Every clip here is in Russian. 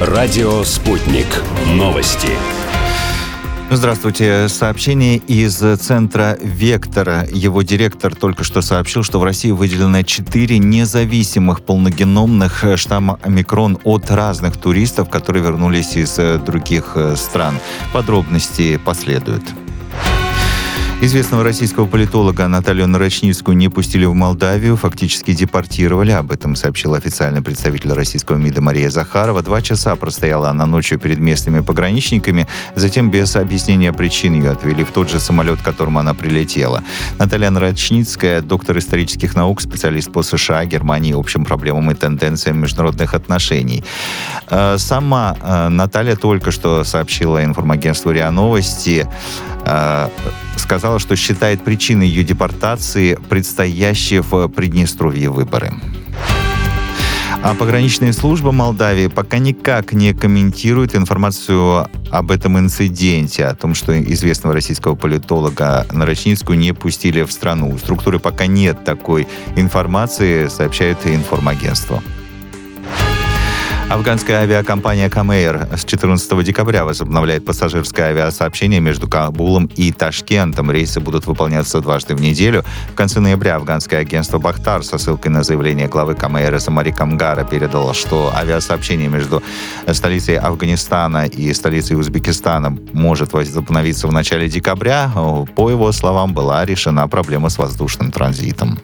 Радио «Спутник». Новости. Здравствуйте. Сообщение из центра «Вектор». Его директор только что сообщил, что в России выделено 4 независимых полногеномных штамма омикрон от разных туристов, которые вернулись из других стран. Подробности последуют. Известного российского политолога Наталью Нарочницкую не пустили в Молдавию, фактически депортировали. Об этом сообщил официальный представитель российского МИДа Мария Захарова. 2 часа простояла она ночью перед местными пограничниками. Затем без объяснения причин ее отвели в тот же самолет, к которому она прилетела. Наталья Нарочницкая, доктор исторических наук, специалист по США, Германии, общим проблемам и тенденциям международных отношений. Сама Наталья только что сообщила информагентству РИА Новости, сказала, что считает причиной ее депортации предстоящие в Приднестровье выборы. А пограничная служба Молдавии пока никак не комментирует информацию об этом инциденте, о том, что известного российского политолога Нарочницкую не пустили в страну. У структуры пока нет такой информации, сообщает информагентство. Афганская авиакомпания «Камэйр» с 14 декабря возобновляет пассажирское авиасообщение между Кабулом и Ташкентом. Рейсы будут выполняться дважды в неделю. В конце ноября афганское агентство «Бахтар» со ссылкой на заявление главы «Камэйра» Самари Камгара передало, что авиасообщение между столицей Афганистана и столицей Узбекистана может возобновиться в начале декабря. По его словам, была решена проблема с воздушным транзитом.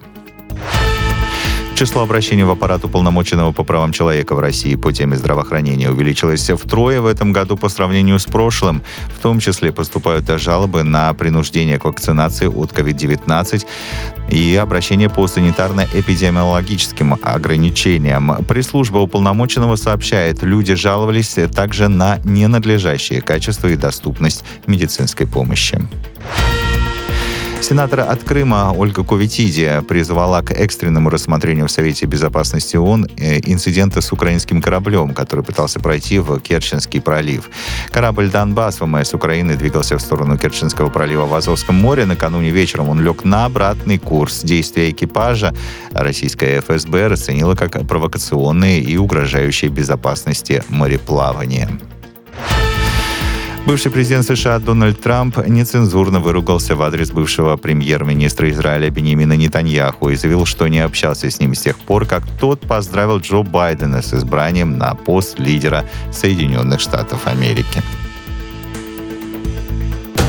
Число обращений в аппарат уполномоченного по правам человека в России по теме здравоохранения увеличилось втрое в этом году по сравнению с прошлым. В том числе поступают жалобы на принуждение к вакцинации от COVID-19 и обращения по санитарно-эпидемиологическим ограничениям. Пресс-служба уполномоченного сообщает, люди жаловались также на ненадлежащее качество и доступность медицинской помощи. Сенатор от Крыма Ольга Ковитиди призвала к экстренному рассмотрению в Совете Безопасности ООН инцидента с украинским кораблем, который пытался пройти в Керченский пролив. Корабль «Донбасс» ВМС Украины двигался в сторону Керченского пролива в Азовском море. Накануне вечером он лег на обратный курс. Действия экипажа российская ФСБ расценила как провокационные и угрожающие безопасности мореплавания. Бывший президент США Дональд Трамп нецензурно выругался в адрес бывшего премьер-министра Израиля Биньямина Нетаньяху и заявил, что не общался с ним с тех пор, как тот поздравил Джо Байдена с избранием на пост лидера Соединенных Штатов Америки.